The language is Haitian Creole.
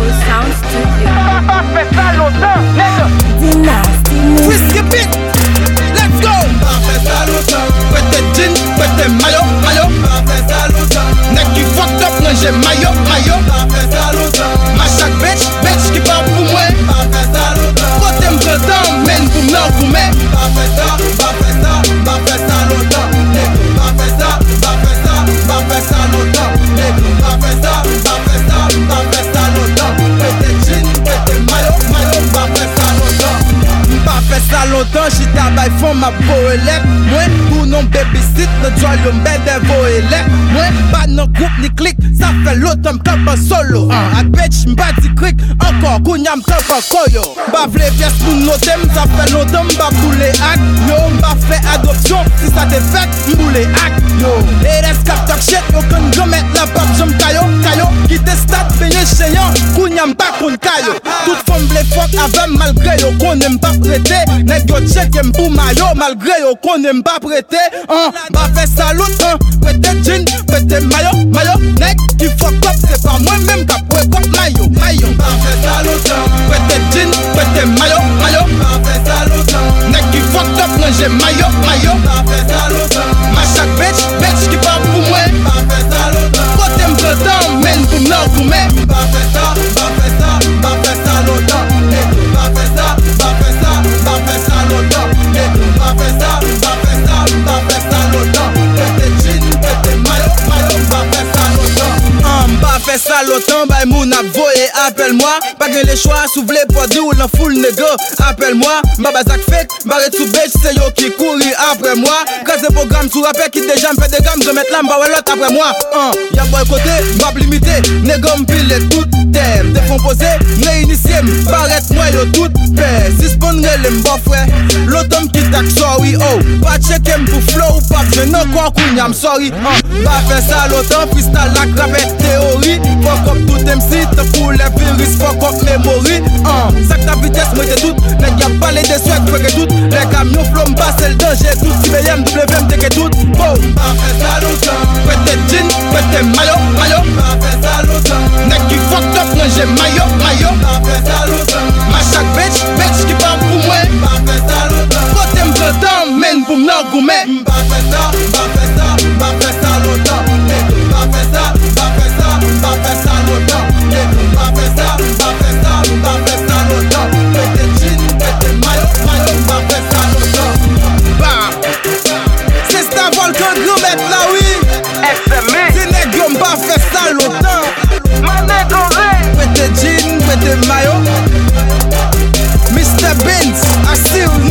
Sound Studio. Fais ça longtemps, nègre. Dynasty. Twist your bit. Let's go. Fais ça longtemps. Pète jean, pète maillot. Fais ça longtemps. Nèg qui fucked up, ranger maillot. Fais ça longtemps. Ma chaque bitch qui parle pour moi. Fais ça longtemps. Potem prentan, men pou mnan pou men. Fais ça longtemps. Fais ça longtemps. Fais ça longtemps. Pète jean, pète maillot. Fais ça longtemps. Mpa fè sa lontan, chita bay fon ma bo elek. Mwen pou non babysit, nan jwa yo mbede vo elek. Mwen pa nan group ni klik, sa fè lotan mkapa solo. Ak bitch mba di krik, ankor kounya mkapa koyo. Mba vle pièce pou notem, sa fè lontan mba boule ak. Yo mba fè adoption, si sa te fèk mboule ak. Yo, eres kap tak shit, yo kon gomet la pap jom kayo. Ki te stat benye cheyan, kounya mba kon kayo. Tout fon ble fok avem malgré yo konen mba prêté. Nèg yo check m'pou maillot malgré yo konen mba prêté. Mba fè salut, prêté jean, prêté maillot. Nèg qui fuck up, c'est pas moi même qui prêt up maillot. Fais ça longtemps. Prêté jean, prêté maillot. Fais ça longtemps. Nèg qui fuck up, ranger maillot. Fais ça longtemps. Ma chaque bitch qui parle pour moi. Fais ça longtemps. Pote m'prentan, men pou mnan pou men. Fais ça longtemps. Fais ça longtemps. Pète jean, pète maillot. Fais ça longtemps. Mba fè sa lotan, bay moun ap voye, appelle-moi. Pa gen le choix, souvle po di ou lan foule nègre, appelle-moi. Mba bazak fek, mba ret sou bitch, se yo ki kouri apre moi. Kaze program sou rapè ki deja m'fè de gam, je met la mba wè lot apre moi. Y'a boy kote, mba limité, nègre m'pile tout tem. Te fon pose, réinitié, m'paret moi yo tout fait. Si spon rele m'bo frè, lotan m'ki tak sorry, oh. Pa cheke m'pou flow ou pap, je nan kwa kounya m'sorry. Mba fè sa lotan, freestyle lak rapè théorie. Fuck up tout MC, te pou les virus, fuck up memory. Sak ta vitesse, moi t'es tout. Nèg y'a parlé des souhaits, que tout. Les camions flow m'passe le danger, tout. Si BM, WM, t'es que tout. Fais ça longtemps. Pète jean, pète maillot. Fais ça longtemps. Nèg qui fucked up, ranger maillot. Fais ça longtemps. Ma chaque bitch qui parle pour moi. Fais ça longtemps. Pote m'prentan, men pou mnan goumen. Fais ça longtemps. Fais ça longtemps. Pète jean, pète maillot. Fais ça longtemps. Bah, c'est sta volcan gros mec là oui. Si nèg yo m'pa fè sa longtemps. Pète jean, pète maillot. Mr. Benz, I still